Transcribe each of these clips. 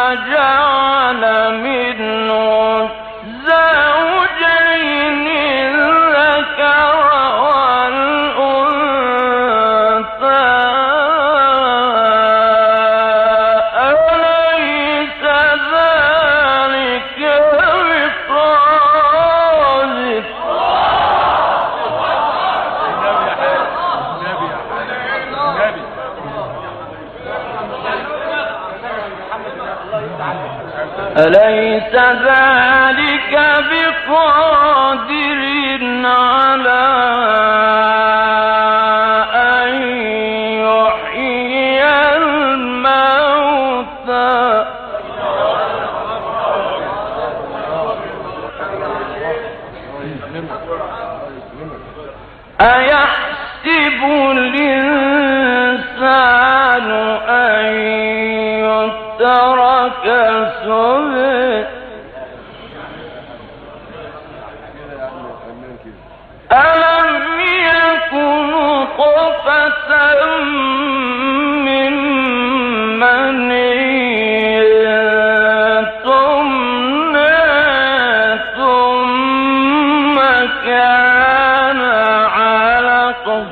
فجعل منه الزوجين الذكر والأنثى أليس ذلك بقادر أليس ذلك بقادر على أن يحيي الموتى أيحسب الإنسان أن يترك سدى ألم يكن نطفة من مني ثم كان علقة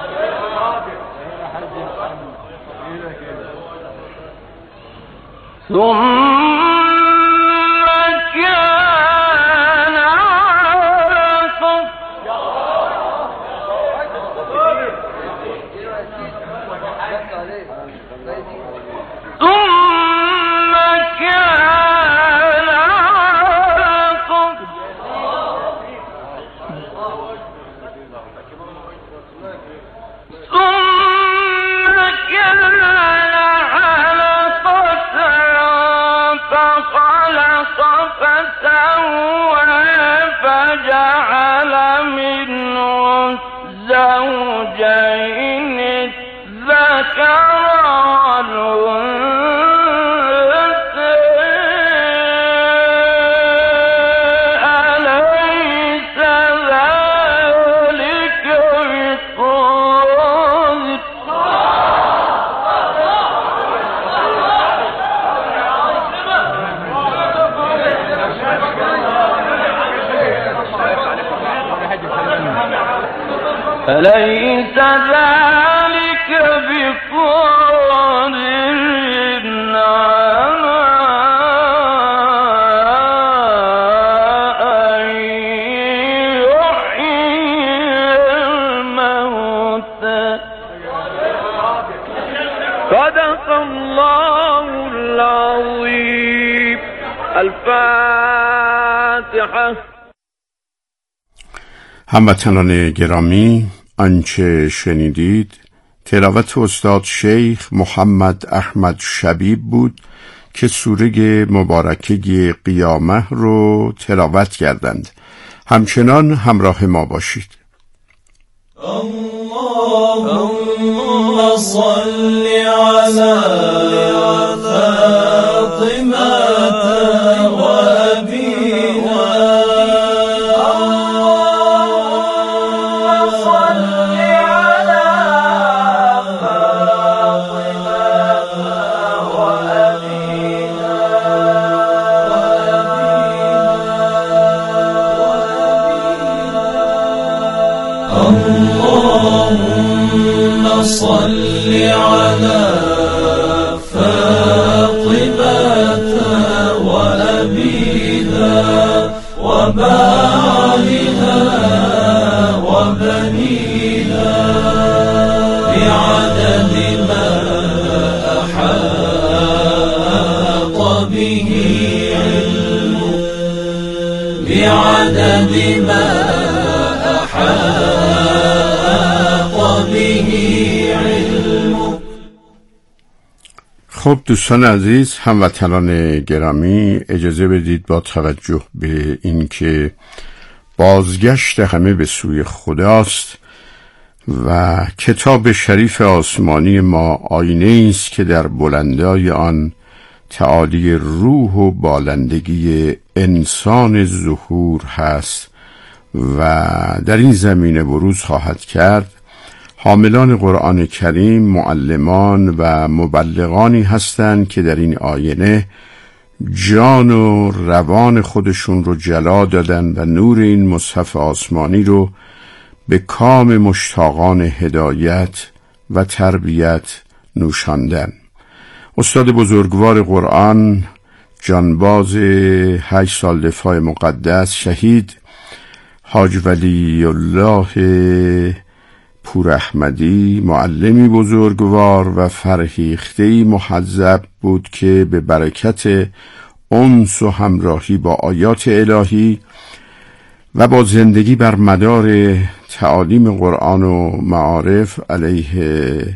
فجعل منه الزوجين الذكر والأنثى أليس ذلك بقادر أليس ذلك بقادر على أن يحيي الموتى صدق الله العظيم. الفاتحة. هموطنان گرامی، آنچه شنیدید تلاوت استاد شیخ محمد احمد شبیب بود که سوره مبارکه قیامه رو تلاوت کردند. همچنان همراه ما باشید. اللهم صل على فاطمة اللهم صل على فاطمة وأبيها وبعلها وبنيها بعدد ما أحاط به علمك بعدد ما خب دوستان عزیز، هموطنان گرامی، اجازه بدید با توجه به این که بازگشت همه به سوی خداست و کتاب شریف آسمانی ما آینه است که در بلندای آن تعالی روح و بالندگی انسان ظهور هست و در این زمینه بروز خواهد کرد. حاملان قرآن کریم معلمان و مبلغانی هستند که در این آینه جان و روان خودشون رو جلا دادن و نور این مصحف آسمانی رو به کام مشتاقان هدایت و تربیت نوشاندن. استاد بزرگوار قرآن، جانباز 8 سال دفاع مقدس، شهید حاج ولی الله پور احمدی، معلمی بزرگوار و فرهیخته‌ای محذب بود که به برکت انس و همراهی با آیات الهی و با زندگی بر مدار تعالیم قرآن و معارف علیه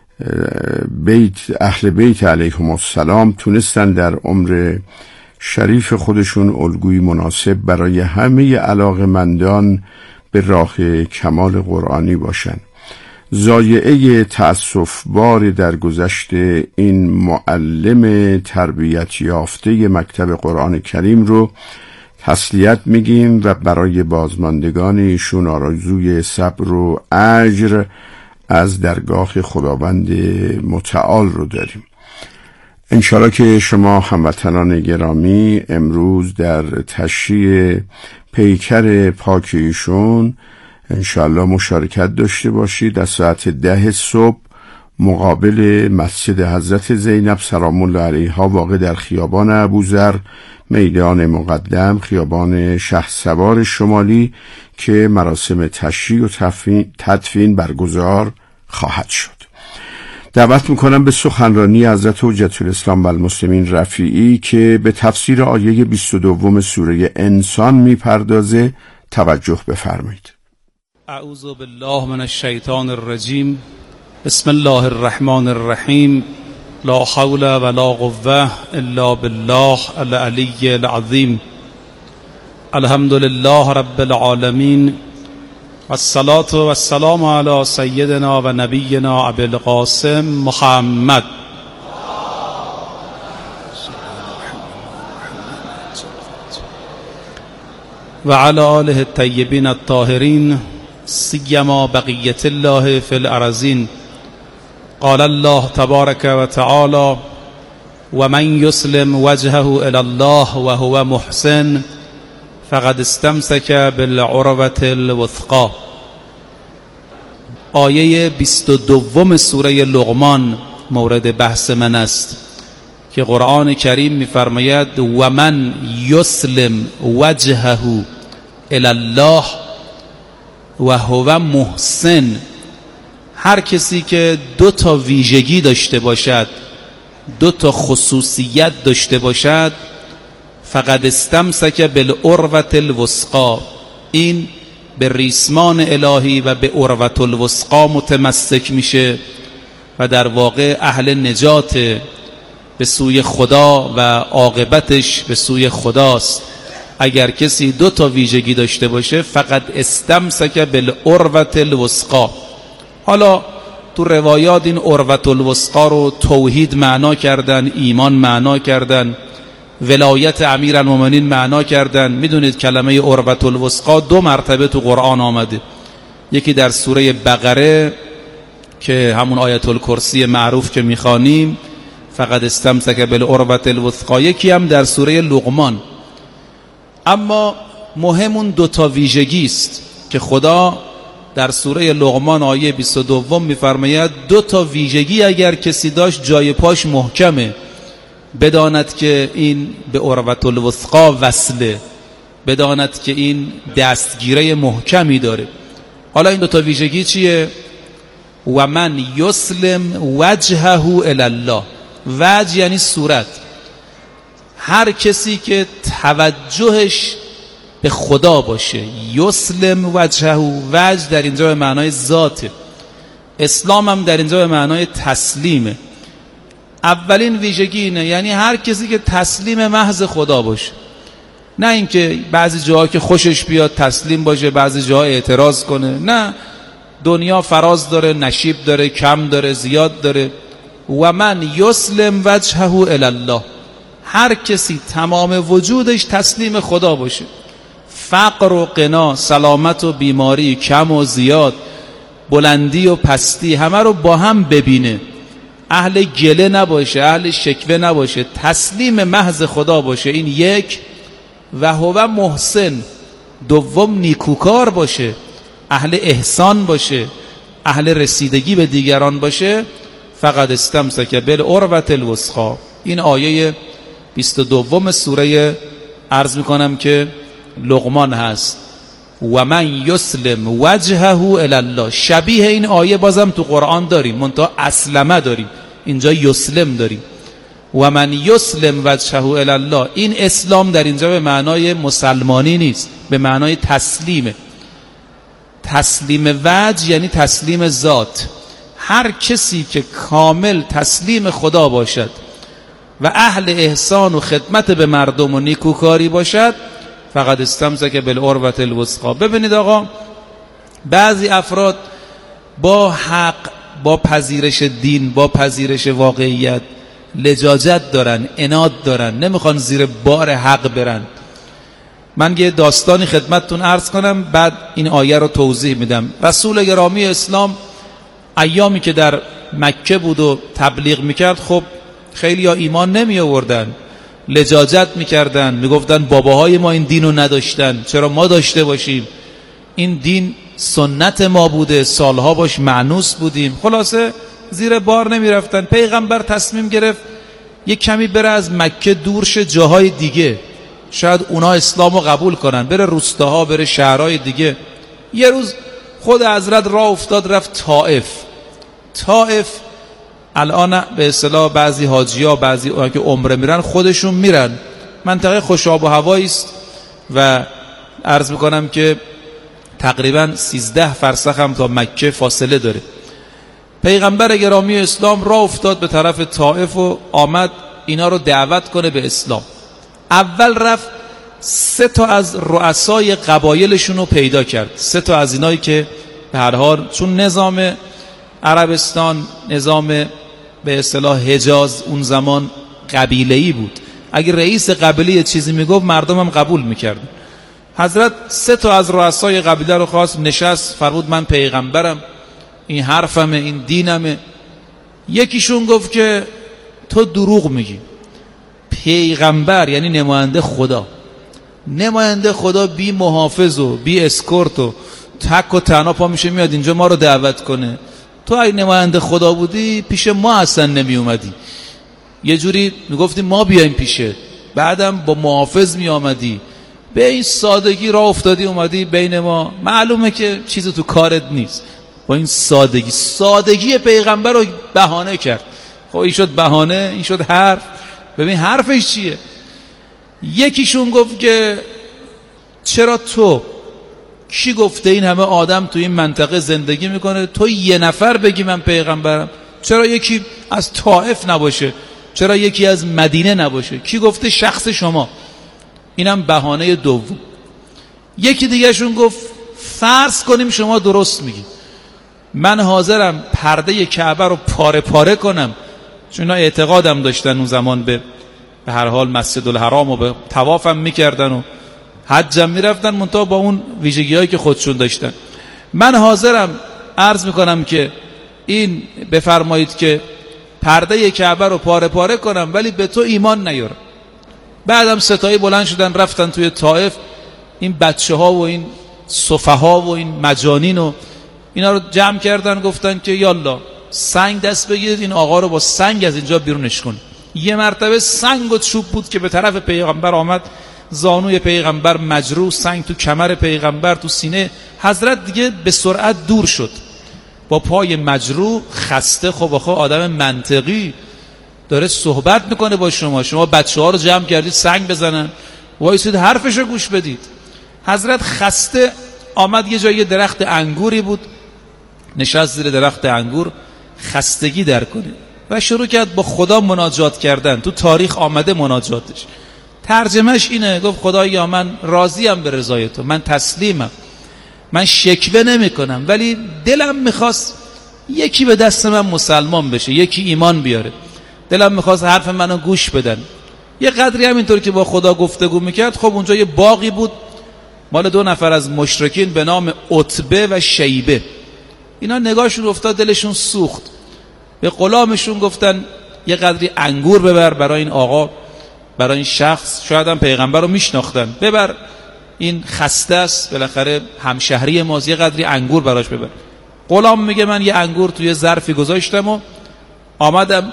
اهل بیت علیهم السلام تونستن در عمر شریف خودشون الگوی مناسب برای همه علاقه‌مندان به راه کمال قرآنی باشن. ضایعه تأسف‌بار در گذشت این معلم تربیت یافته مکتب قرآن کریم رو تسلیت میگیم و برای بازماندگان ایشون آرزوی صبر و اجر از درگاه خداوند متعال رو داریم. انشاءالله که شما هموطنان گرامی امروز در تشییع پیکر پاک ایشون انشاءالله مشارکت داشته باشید. از ساعت 10 صبح مقابل مسجد حضرت زینب سلام الله علیها واقع در خیابان ابوذر، میدان مقدم، خیابان شهسوار شمالی که مراسم تشییع و تدفین برگزار خواهد شد. دعوت میکنم به سخنرانی حضرت حجت الاسلام و المسلمین رفیعی که به تفسیر آیه 22 سوره انسان میپردازه توجه بفرمایید. اعوذ بالله من الشیطان الرجیم. بسم الله الرحمن الرحیم. لا حول ولا قوة الا بالله العلی العظیم. الحمد لله رب العالمین والصلاة والسلام علی سیدنا و نبینا ابی القاسم محمد. و علی آله الطیبین الطاهرین سیما بقیة الله فی الارضین. قال الله تبارک و تعالی و من یسلم وجهه الی الله و هو محسن فقد استمسک بالعروة الوثقی. آیه 22 سوره لقمان مورد بحث من است که قرآن کریم می‌فرماید و من یسلم وجهه الی الله و هو محسن. هر کسی که 2 ویژگی داشته باشد، 2 خصوصیت داشته باشد، فقد استمسک بالعروة الوثقی، این به ریسمان الهی و به عروة الوثقی متمسک میشه و در واقع اهل نجات به سوی خدا و عاقبتش به سوی خداست. اگر کسی 2 ویژگی داشته باشه فقد استمسک بالعروة الوثقی. حالا تو روایات این عروة الوثقی رو توحید معنا کردن، ایمان معنا کردن، ولایت امیرالمومنین معنا کردن. میدونید کلمه عروة الوثقی 2 مرتبه تو قرآن آمده. یکی در سوره بقره که همون آیت الکرسی معروف که میخوانیم فقد استمسک بالعروة الوثقی، یکی هم در سوره لقمان. اما مهم اون 2 ویژگی است که خدا در سوره لقمان آیه 22 میفرماید 2 ویژگی اگر کسی داشت جای پاش محکمه، بداند که این به عروة الوثقی وصله، بداند که این دستگیره محکمی داره. حالا این 2 ویژگی چیه؟ و من یسلم وجهه الی الله. وجه یعنی صورت. هر کسی که توجهش به خدا باشه، یسلم وجهه، وجه در اینجا به معنای ذاته، اسلام هم در اینجا به معنای تسلیمه. اولین ویژگی اینه، یعنی هر کسی که تسلیم محض خدا باشه، نه اینکه بعضی جاها که خوشش بیاد تسلیم باشه، بعضی جاها اعتراض کنه. نه، دنیا فراز داره، نشیب داره، کم داره، زیاد داره. و من یسلم وجهه الی الله. هر کسی تمام وجودش تسلیم خدا باشه، فقر و غنا، سلامت و بیماری، کم و زیاد، بلندی و پستی، همه رو با هم ببینه. اهل گله نباشه، اهل شکوه نباشه، تسلیم محض خدا باشه. این یک. و هو محسن، دوم نیکوکار باشه، اهل احسان باشه، اهل رسیدگی به دیگران باشه. فقد استمسک بالعروة الوثقی. این آیه 22 سوره عرض میکنم که لقمان هست. و من یسلم وجهه الی الله. شبیه این آیه بازم تو قرآن داریم، منتها اسلمه داریم، اینجا یسلم داریم. و من یسلم وجهه الی الله. این اسلام در اینجا به معنای مسلمانی نیست، به معنای تسلیمه. تسلیم وجه یعنی تسلیم ذات. هر کسی که کامل تسلیم خدا باشد و اهل احسان و خدمت به مردم و نیکوکاری باشد، فقط استمسک بالعروة الوثقی. ببینید آقا، بعضی افراد با حق، با پذیرش دین، با پذیرش واقعیت لجاجت دارن، عناد دارن، نمیخوان زیر بار حق برن. من یه داستانی خدمتتون عرض کنم، بعد این آیه رو توضیح میدم. رسول گرامی اسلام ایامی که در مکه بود و تبلیغ میکرد، خب خیلی ها ایمان نمی آوردن، لجاجت میکردن، میگفتن باباهای ما این دین رو نداشتن، چرا ما داشته باشیم؟ این دین سنت ما بوده، سالها باش معنوس بودیم. خلاصه زیر بار نمی رفتن. پیغمبر تصمیم گرفت یک کمی بره از مکه دور شه، جاهای دیگه، شاید اونا اسلام رو قبول کنن، بره روستاها، بره شهرهای دیگه. یه روز خود حضرت راه افتاد، رفت طائف. الان به اصطلاح بعضی حاجی‌ها، بعضی اونها که عمره میرن، خودشون میرن. منطقه خوش آب و هوایی است و عرض میکنم که تقریبا 13 فرسخ هم تا مکه فاصله داره. پیغمبر گرامی اسلام راه افتاد به طرف طائف و آمد اینا رو دعوت کنه به اسلام. اول رفت 3 تا از رؤسای قبایلشون رو پیدا کرد. 3 تا از اینایی که به هر حال چون نظام عربستان نظام به اصطلاح حجاز اون زمان قبیله‌ای بود، اگه رئیس قبیله چیزی میگفت مردم هم قبول میکردن. حضرت 3 تا از رؤسای قبیله رو خواست، نشست، فرمود من پیغمبرم، این حرفمه، این دینمه. یکیشون گفت که تو دروغ میگی، پیغمبر یعنی نماینده خدا، نماینده خدا بی محافظ و بی اسکورت و تک و تنها پا میشه میاد اینجا ما رو دعوت کنه. تو اگه نماینده خدا بودی پیش ما اصلا نمی اومدی، یه جوری میگفتی ما بیایم پیشه، بعدم با محافظ می آمدی، به این سادگی راه افتادی اومدی بین ما، معلومه که چیزی تو کارت نیست. با این سادگی پیغمبر رو بهانه کرد. خب این شد بهانه، این شد حرف. ببین حرفش چیه. یکیشون گفت که چرا تو، کی گفته این همه آدم تو این منطقه زندگی میکنه، تو یه نفر بگی من پیغمبرم؟ چرا یکی از طائف نباشه؟ چرا یکی از مدینه نباشه؟ کی گفته شخص شما؟ اینم بهانه دوم. یکی دیگه شون گفت فرض کنیم شما درست میگی، من حاضرم پرده کعبه رو پاره پاره کنم، چون اینا اعتقادم داشتن اون زمان به هر حال مسجد الحرام و به طوافم میکردن و حجم میرفتن، منتها با اون ویژگی‌هایی که خودشون داشتن. من حاضرم عرض میکنم که این بفرمایید که پرده کعبه رو پاره پاره کنم، ولی به تو ایمان نیارم. بعدم ستایی بلند شدن رفتن توی طائف، این بچه ها و این سفها و این مجانین و اینا رو جمع کردن، گفتن که یالا سنگ دست بگیرید، این آقا رو با سنگ از اینجا بیرونش کن. یه مرتبه سنگ و چوب بود که به طرف پیغمبر آمد، زانوی پیغمبر مجروح، سنگ تو کمر پیغمبر، تو سینه. حضرت دیگه به سرعت دور شد با پای مجروح، خسته. خب آخه آدم منطقی داره صحبت میکنه با شما بچه ها رو جمع کردید سنگ بزنن، وایسید حرفش رو گوش بدید. حضرت خسته آمد یه جای درخت انگوری بود، نشست زیر درخت انگور خستگی در کنه و شروع کرد با خدا مناجات کردن. تو تاریخ آمده مناجاتش، ترجمهش اینه، گفت خدایا من راضیم به رضای تو، من تسلیمم، من شکوه نمی کنم، ولی دلم میخواست یکی به دست من مسلمان بشه، یکی ایمان بیاره، دلم میخواست حرف منو گوش بدن. یه قدری همینطور که با خدا گفتگو میکرد، خب اونجا یه باغی بود مال 2 نفر از مشرکین به نام عتبه و شیبه. اینا نگاهشون افتاد، دلشون سوخت. به غلامشون گفتن یه قدری انگور ببر برای این آقا، برای این شخص، شاید هم پیغمبر رو میشناختن، ببر این خسته است، بالاخره همشهری ماست، یه قدری انگور براش ببر. غلام میگه من یه انگور توی ظرفی گذاشتم و آمدم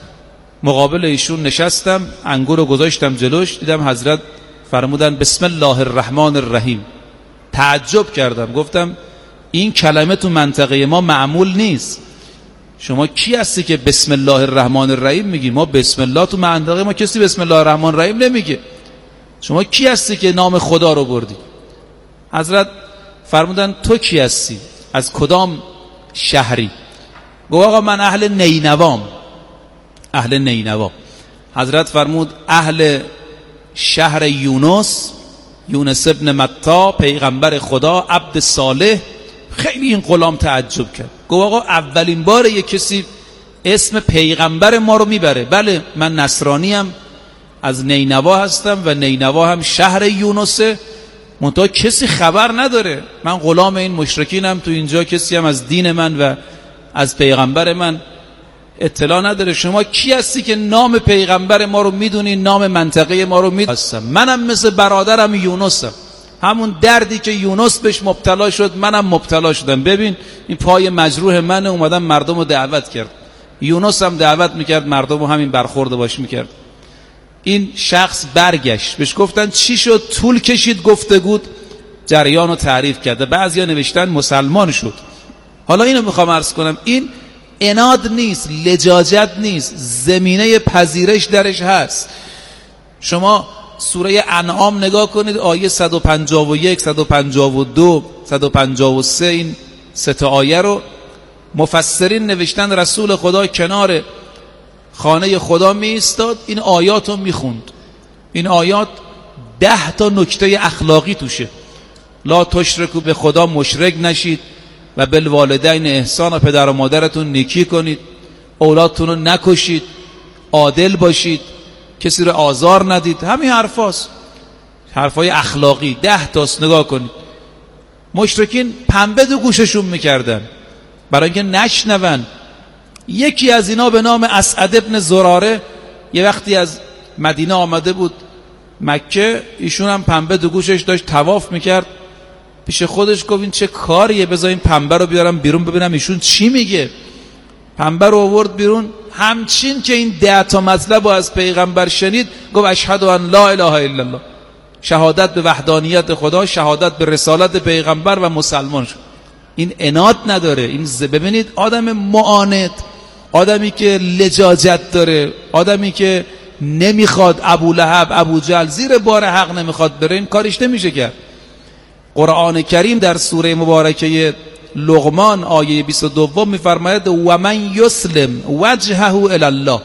مقابل ایشون نشستم، انگور رو گذاشتم جلوش، دیدم حضرت فرمودن بسم الله الرحمن الرحیم. تعجب کردم، گفتم این کلمه تو منطقه ما معمول نیست. شما کی هستی که بسم الله الرحمن الرحیم میگی؟ ما بسم الله تو منطقه ما کسی بسم الله الرحمن الرحیم نمیگه. شما کی هستی که نام خدا رو بردی؟ حضرت فرمودن تو کی هستی؟ از کدام شهری؟ گفت آقا من اهل نینوام. اهل نینوا. حضرت فرمود اهل شهر یونس، یونس ابن متی، پیغمبر خدا، عبد صالح. خیلی این غلام تعجب کرد، گفت آقا اولین باره یک کسی اسم پیغمبر ما رو میبره. بله من نصرانیم، از نینوا هستم و نینوا هم شهر یونسه، منتها کسی خبر نداره، من غلام این مشرکینم، تو اینجا کسی هم از دین من و از پیغمبر من اطلاع نداره. شما کی هستی که نام پیغمبر ما رو میدونی، نام منطقه ما رو میدونی؟ منم مثل برادرم یونسم، همون دردی که یونس بهش مبتلا شد منم مبتلا شدم. ببین این پای مجروح منه، اومدم مردم رو دعوت کرد. یونس هم دعوت میکرد مردم رو، همین برخورد باش میکرد. این شخص برگشت، بهش گفتن چی شد؟ طول کشید گفتگو، جریان رو تعریف کرده. بعضیا نوشتن مسلمان شد. حالا اینو میخوام عرض کنم، این عناد نیست، لجاجت نیست، زمینه پذیرش درش هست. شما سوره انعام نگاه کنید، آیه 151 152 153 این سه تا آیه رو مفسرین نوشتن رسول خدا کنار خانه خدا می ایستاد، این آیات رو می خوند. این آیات 10 تا نکته اخلاقی توشه. لا تشرکو به خدا، مشرک نشید، و بالوالدین احسان، و پدر و مادرتون نیکی کنید، اولادتون رو نکشید، عادل باشید، کسی رو آزار ندید. همین حرفاست، حرفای اخلاقی 10 تاست. نگاه کنید مشرکین پنبه دو گوششون میکردن برای اینکه نشنون. یکی از اینا به نام اسعد ابن زراره یه وقتی از مدینه آمده بود مکه، ایشون هم پنبه دو گوشش داشت، طواف میکرد. پیش خودش گفت این چه کاریه، بذار این پنبه رو بیارم بیرون ببینم ایشون چی میگه. پنبه رو آورد بیرون، همچین که این 10 تا مطلب رو از پیغمبر شنید گفت اشهد ان لا اله الا الله، شهادت به وحدانیت خدا، شهادت به رسالت پیغمبر، و مسلمان شد. این عناد نداره. این ببینید آدم معاند، آدمی که لجاجت داره، آدمی که نمیخواد ابو لهب ابو جهل زیر بار حق نمیخواد بره، این کارش نمیشه کرد. قرآن کریم در سوره مبارکه لقمان آیه 22 میفرماید و من یسلم وجهه الی الله.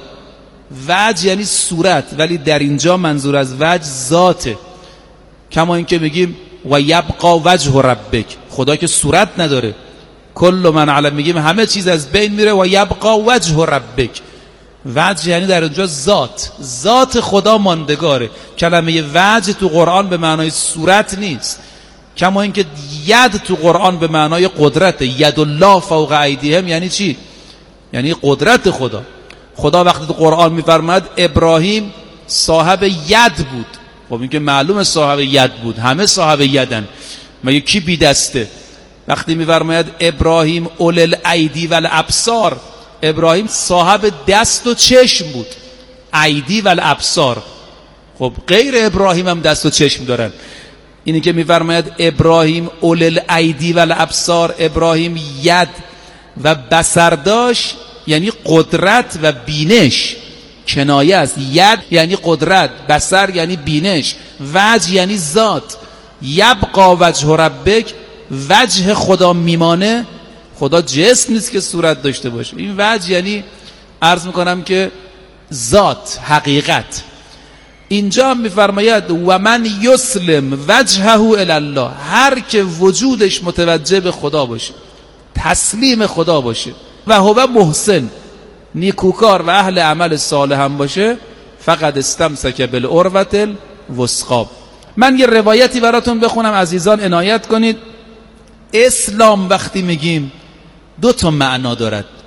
وجه یعنی صورت، ولی در اینجا منظور از وجه ذاته. کما اینکه میگیم و یبقى وجه ربک، خدا که صورت نداره، کل من علم، میگیم همه چیز از بین میره، و یبقى وجه ربک. وجه یعنی در اینجا ذات، ذات خدا ماندگاره. کلمه وجه تو قرآن به معنای صورت نیست. کما اینکه ید تو قرآن به معنای قدرت، ید الله فوق ایدیهم یعنی چی؟ یعنی قدرت خدا. خدا وقتی تو قرآن میفرماید ابراهیم صاحب ید بود، خب این که معلوم صاحب ید بود، همه صاحب یدن، مگه کی بی دسته؟ وقتی میفرماید ابراهیم اول الایدی و الابصار، ابراهیم صاحب دست و چشم بود. ایدی و الابصار، خب غیر ابراهیم هم دست و چشم دارن. اینی که میفرماید ابراهیم اول الایدی و الابصار، ابراهیم ید و بصر داشت، یعنی قدرت و بینش، کنایه است. ید یعنی قدرت، بصر یعنی بینش، وجه یعنی ذات. یبقى وجه ربک، وجه خدا میمانه. خدا جسم نیست که صورت داشته باشه. این وجه یعنی عرض میکنم که ذات، حقیقت. اینجا هم میفرماید و من یسلم وجهه الی الله، هر که وجودش متوجه به خدا باشه، تسلیم خدا باشه، و هو محسن، نیکوکار و اهل عمل صالح هم باشه، فقد استمسک بالعروة الوثقی. من یه روایتی براتون بخونم عزیزان، عنایت کنید. اسلام وقتی میگیم 2 تا معنا دارد.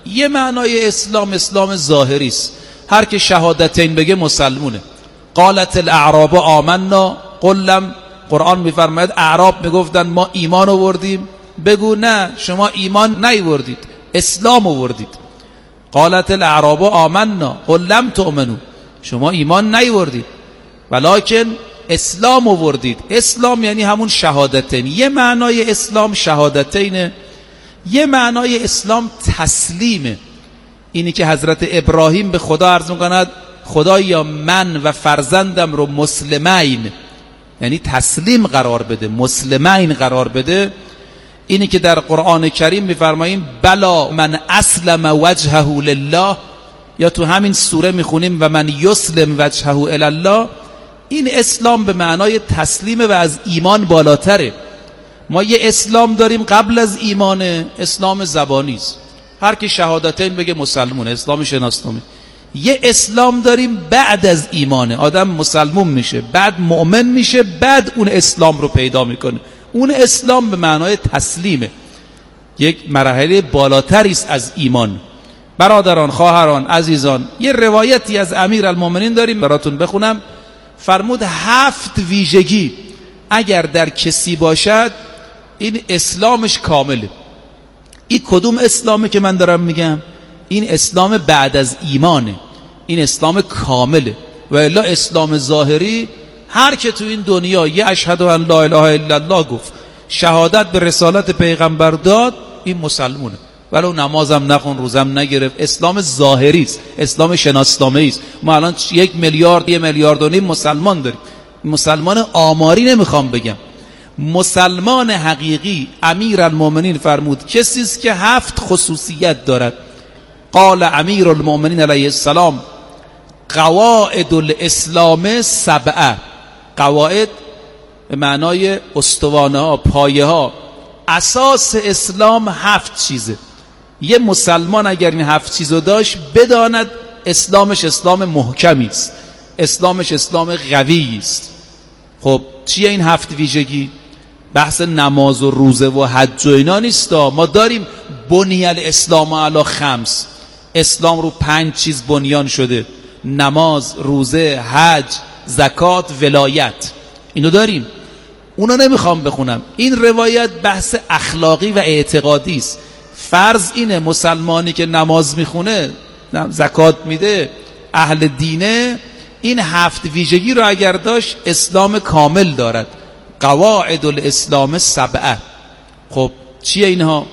یه معنای اسلام ظاهری است، هر که شهادتین بگه مسلمونه. قالت الاعراب آمنا قل لم، قرآن میفرماید اعراب میگفتن ما ایمان آوردیم، بگو نه شما ایمان نیاوردید، اسلام آوردید. قالت الاعراب آمنا قل لم تؤمنوا، شما ایمان نیاوردید ولکن اسلام آوردید. اسلام یعنی همون شهادتین. یه معنای اسلام شهادتینه، یه معنای اسلام تسلیمه. اینی که حضرت ابراهیم به خدا عرض میکند خدایا من و فرزندم رو مسلمین، یعنی تسلیم قرار بده، مسلمین قرار بده. اینی که در قرآن کریم میفرماییم بلا من اسلم وجهه لله، یا تو همین سوره میخونیم و من یسلم وجهه الی الله. این اسلام به معنای تسلیمه و از ایمان بالاتره. ما یه اسلام داریم قبل از ایمان، اسلام زبانی است، هر کی شهادتین بگه مسلمونه، اسلام شناسنامه. یه اسلام داریم بعد از ایمانه، آدم مسلمون میشه، بعد مؤمن میشه، بعد اون اسلام رو پیدا میکنه. اون اسلام به معنای تسلیمه، یک مرحله بالاتری است از ایمان. برادران، خواهران، عزیزان، یه روایتی از امیرالمومنین داریم براتون بخونم. فرمود 7 ویژگی اگر در کسی باشد این اسلامش کامله. این کدوم اسلامه که من دارم میگم؟ این اسلام بعد از ایمانه، این اسلام کامله. و الا اسلام ظاهری هر که تو این دنیا یه اشهد ان لا اله الا الله گفت، شهادت به رسالت پیغمبر داد، این مسلمونه، ولو نمازم نخون، روزم نگرفت. اسلام ظاهری است، اسلام شناسنامه‌ای است. ما الان 1 میلیارد 1.5 میلیارد مسلمان داریم. مسلمان آماری نمیخوام بگم، مسلمان حقیقی امیرالمومنین فرمود کسی است که 7 خصوصیت دارد. قال امیرالمومنین علیه السلام قواعد الاسلام 7. قواعد به معنای استوانه ها، پایه ها. اساس اسلام 7 چیزه. یه مسلمان اگر این 7 چیزو داشت بداند اسلامش اسلام محکمی است، اسلامش اسلام قوی است. خب چیه این 7 ویژگی؟ بحث نماز و روزه و حج و اینا نیستا. ما داریم بنی الاسلام علی 5، اسلام رو 5 چیز بنیان شده: نماز، روزه، حج، زکات، ولایت. اینو داریم، اونا نمیخوام بخونم. این روایت بحث اخلاقی و اعتقادی است. فرض اینه مسلمانی که نماز میخونه، زکات میده، اهل دینه، این 7 ویژگی رو اگر داشت اسلام کامل دارد. قواعد الاسلام 7. خب چیه اینها؟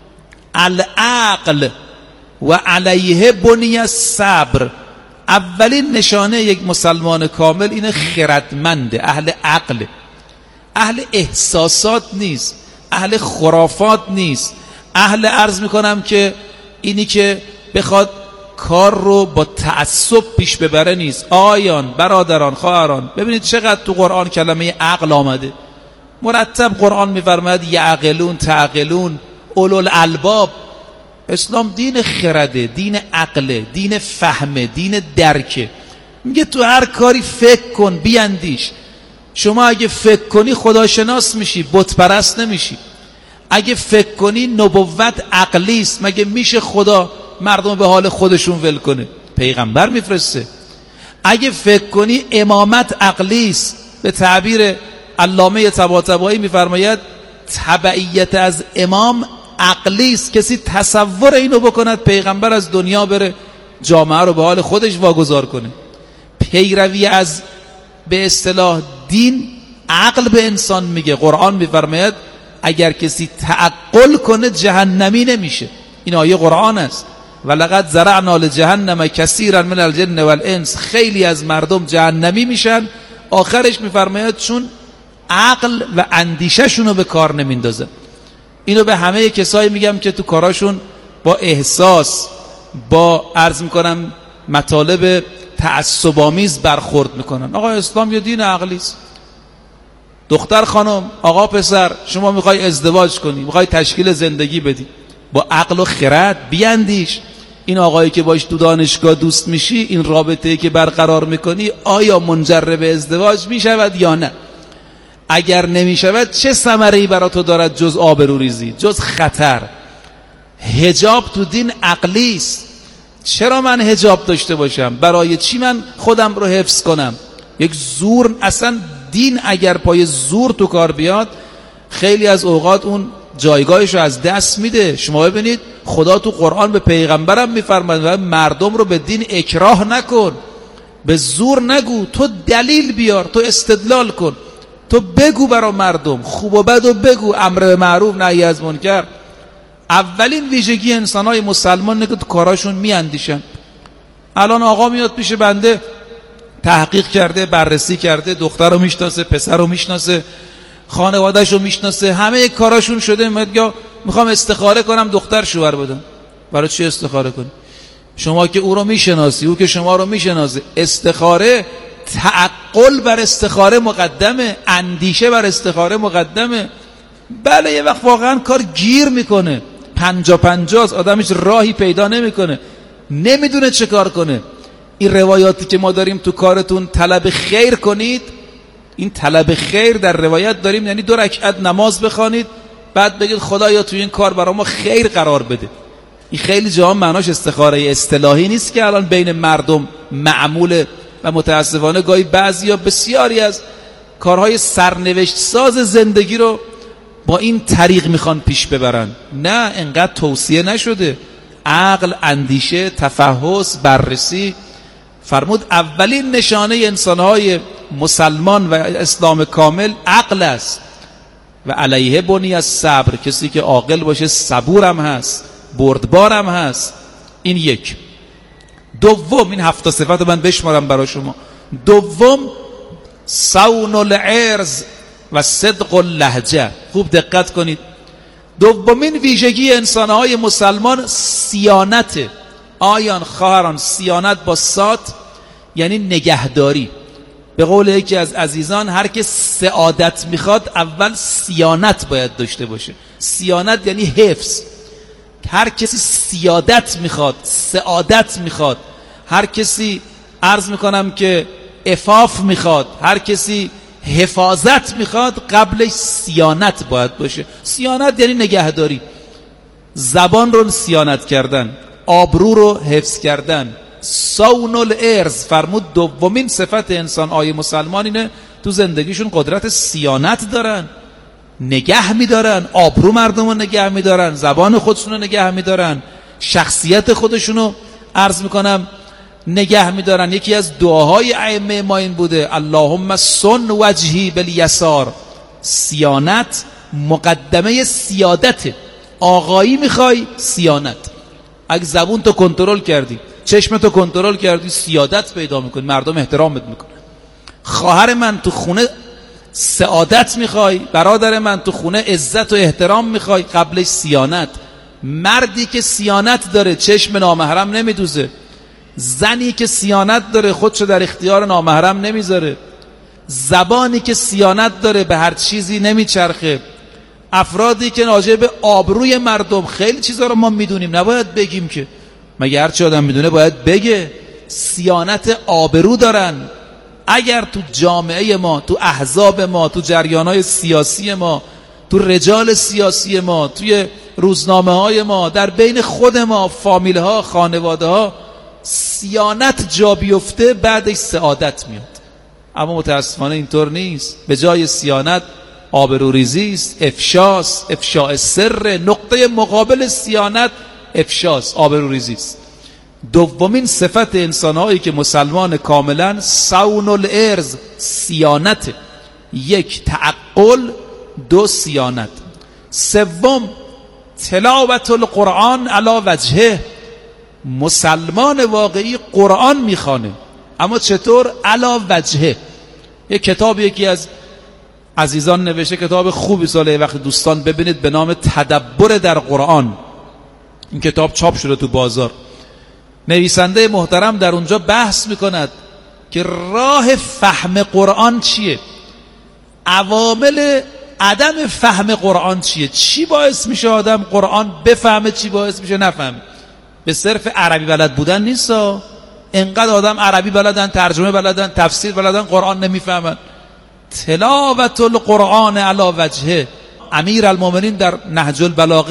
العقل و علیه بنی الصبر. اولین نشانه یک مسلمان کامل اینه خردمنده، اهل عقل، اهل احساسات نیست، اهل خرافات نیست، اهل عرض میکنم که اینی که بخواد کار رو با تعصب پیش ببره نیست. آیان، برادران، خواهران، ببینید چقدر تو قرآن کلمه عقل آمده. مرتب قرآن میفرماید یعقلون، تعقلون، اولو الالباب. اسلام دین خرده، دین عقله، دین فهمه، دین درکه. میگه تو هر کاری فکر کن، بیاندیش. شما اگه فکر کنی خداشناس میشی، بت پرست نمیشی. اگه فکر کنی نبوت عقلی است، مگه میشه خدا مردم به حال خودشون ول کنه؟ پیغمبر میفرسته. اگه فکر کنی امامت عقلی است، به تعبیر علامه طباطبایی میفرماید تبعیت از امام عقلی است. کسی تصور اینو بکند پیغمبر از دنیا بره، جامعه رو به حال خودش واگذار کنه. پیروی از به اصطلاح دین عقل به انسان میگه. قرآن میفرماید اگر کسی تعقل کنه جهنمی نمیشه. این آیه قرآن است. ولقد زرعنا لجهنم کثیرا من الجن والانس. خیلی از مردم جهنمی میشن. آخرش میفرماید چون عقل و اندیشه شونو به کار نمیندازه. اینو به همه کسایی میگم که تو کاراشون با احساس، با عرض میکنم مطالب تعصب‌آمیز برخورد میکنن. آقا اسلام یه دین عقلی است. دختر خانم، آقا پسر، شما میخوای ازدواج کنی، میخوای تشکیل زندگی بدی، با عقل و خرد بیاندیش. این آقایی که باش تو دانشگاه دوست میشی، این رابطه‌ای که برقرار میکنی آیا منجر به ازدواج میشود یا نه؟ اگر نمیشود چه ثمره‌ای برای تو دارد جز آبروریزی، جز خطر؟ حجاب تو دین عقلی است. چرا من حجاب داشته باشم؟ برای چی من خودم رو حفظ کنم؟ یک زور، اصلا دین اگر پای زور تو کار بیاد خیلی از اوقات اون جایگاهش رو از دست میده. شما ببینید خدا تو قرآن به پیغمبرم میفرماید مردم رو به دین اکراه نکن، به زور نگو، تو دلیل بیار، تو استدلال کن، تو بگو برای مردم، خوب و بد و بگو، امر به معروف نهی از منکر. اولین ویژگی انسان‌های مسلمان اینه که تو کاراشون میاندیشن. الان آقا میاد پیش بنده، تحقیق کرده، بررسی کرده، دختر رو میشناسه، پسر رو میشناسه، خانواده‌شو میشناسه، همه کاراشون شده. میگه میخوام استخاره کنم دختر شوهر بدم. برای چی استخاره کنی؟ شما که او رو میشناسی، او که شما رو میشناسه. استخاره، تعقل بر استخاره مقدمه، اندیشه بر استخاره مقدمه. بله یه وقت واقعا کار گیر میکنه، 50-50 آدمش راهی پیدا نمیکنه، نمیدونه چه کار کنه. این روایاتی که ما داریم تو کارتون طلب خیر کنید، این طلب خیر در روایت داریم یعنی 2 رکعت نماز بخوانید بعد بگید خدایا تو این کار برای ما خیر قرار بده. این خیلی جا معناش استخاره اصطلاحی نیست که الان بین مردم معموله و متاسفانه گاهی بعضیا بسیاری از کارهای سرنوشت ساز زندگی رو با این طریق میخوان پیش ببرن. نه، انقدر توصیه نشده. عقل، اندیشه، تفحص، بررسی. فرمود اولین نشانه انسانهای مسلمان و اسلام کامل عقل است و علیه بنی از صبر. کسی که عاقل باشه صبورم هست، بردبارم هست. این یک. دوم، این 7 صفت من بشمارم برای شما. دوم، صون العرض و صدق اللهجه. خوب دقت کنید. دومین ویژگی انسانهای مسلمان صیانته. آیان خواهران، صیانت با صاد یعنی نگهداری. به قول یکی از عزیزان هر که سعادت میخواد اول صیانت باید داشته باشه. صیانت یعنی حفظ. هر کسی سیادت میخواد، سعادت میخواد، هر کسی عرض میکنم که عفاف میخواد، هر کسی حفاظت میخواد قبلش صیانت باید باشه. صیانت یعنی نگهداری. زبان رو صیانت کردن، آبرو رو حفظ کردن. صون العرض فرمود دومین صفت انسان های مسلمان اینه تو زندگیشون قدرت صیانت دارن، نگه میدارن، آبرو مردم رو نگه میدارن، زبان خودشون رو نگه میدارن، شخصیت خودشون رو عرض میکنم نگه میدارن. یکی از دعاهای ائمه ما این بوده اللهم صن وجهی بالیسار. صیانت مقدمه سیادته. آقایی میخوای، صیانت. اگه زبون تو کنترل کردی، چشم تو کنترل کردی، سیادت پیدا میکنی، مردم احترامت میکنن. خواهر من تو خونه سعادت میخوای، برادر من تو خونه عزت و احترام میخوای، قبلش صیانت. مردی که صیانت داره چشم نامحرم نمیدوزه. زنی که صیانت داره خودشو در اختیار نامحرم نمیذاره. زبانی که صیانت داره به هر چیزی نمیچرخه. افرادی که راجع به آبروی مردم، خیلی چیزا رو ما میدونیم نباید بگیم که، مگه هرچی آدم میدونه باید بگه. صیانت آبرو دارن. اگر تو جامعه ما، تو احزاب ما، تو جریانهای سیاسی ما، تو رجال سیاسی ما، توی روزنامه های ما، در بین خود ما، فامیل ها، خانواده ها، صیانت جا بیفته بعدش سعادت میاد. اما متاسفانه اینطور نیست. به جای صیانت آبروریزی است، افشاست، افشاء سر. نقطه مقابل صیانت افشاست، آبروریزی است. دومین صفت انسانهایی که مسلمان کاملا صون العرض، صیانت. 1 تعقل، 2 صیانت. سوم تلاوت القرآن علی وجهه. مسلمان واقعی قرآن میخوانه، اما چطور؟ علی وجهه. یک کتاب یکی از عزیزان نوشته، کتاب خوبی ساله وقت دوستان ببینید، به نام تدبر در قرآن. این کتاب چاپ شده تو بازار. نویسنده محترم در اونجا بحث میکند که راه فهم قرآن چیه، عوامل عدم فهم قرآن چیه، چی باعث میشه آدم قرآن بفهمه، چی باعث میشه نفهمه. به صرف عربی بلد بودن نیست. انقدر آدم عربی بلدن، ترجمه بلدن، تفسیر بلدن، قرآن نمیفهمن. تلاوت القرآن علی وجهه. امیرالمومنین در نهج البلاغه